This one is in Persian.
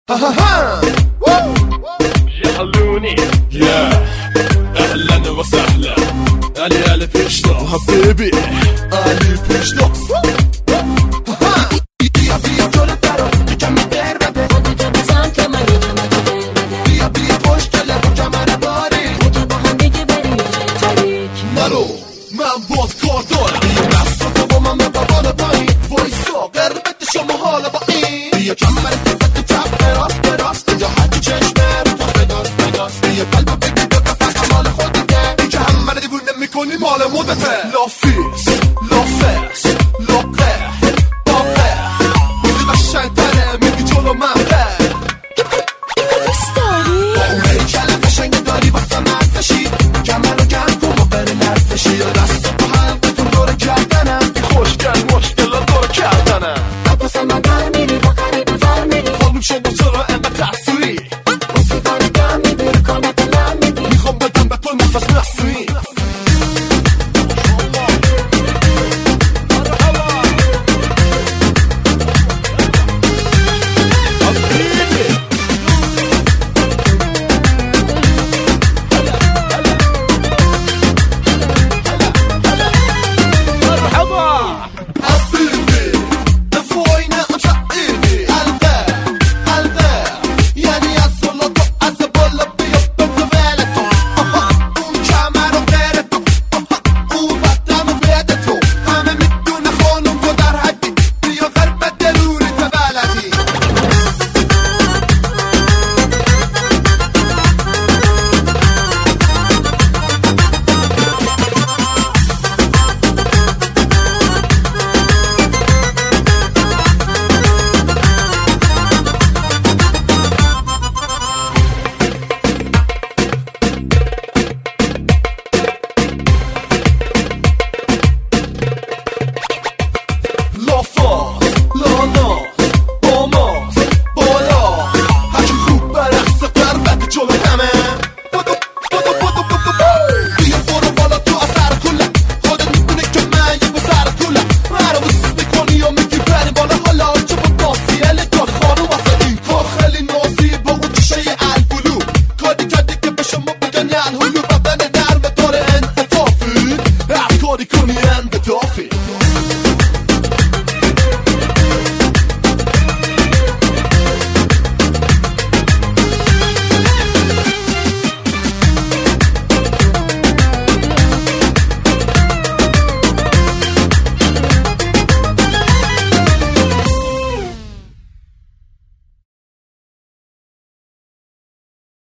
جهلوني يا اهلا وسهلا علي پیشتا حبیبی علی پیشتا بیا بیا جلو درو یکم در بده خودتو بزن که من بیا بیا پشت لبو کمر باری خودتو با هم دیگه بریم تاریک نرو من باز کار دارم بیا دستاتو با من به بالا پایین وایسا قربت شما حالا با این بیا کمر تفت چپ براست اینجا هرچی چشمه رو تا بگاز بیا قلبو بگی دو کفت مال خودته این که همه رو دیوونه میکنی مال مدته لافیس لافس لقه باقه بودی قشنگ تره میگی جلو من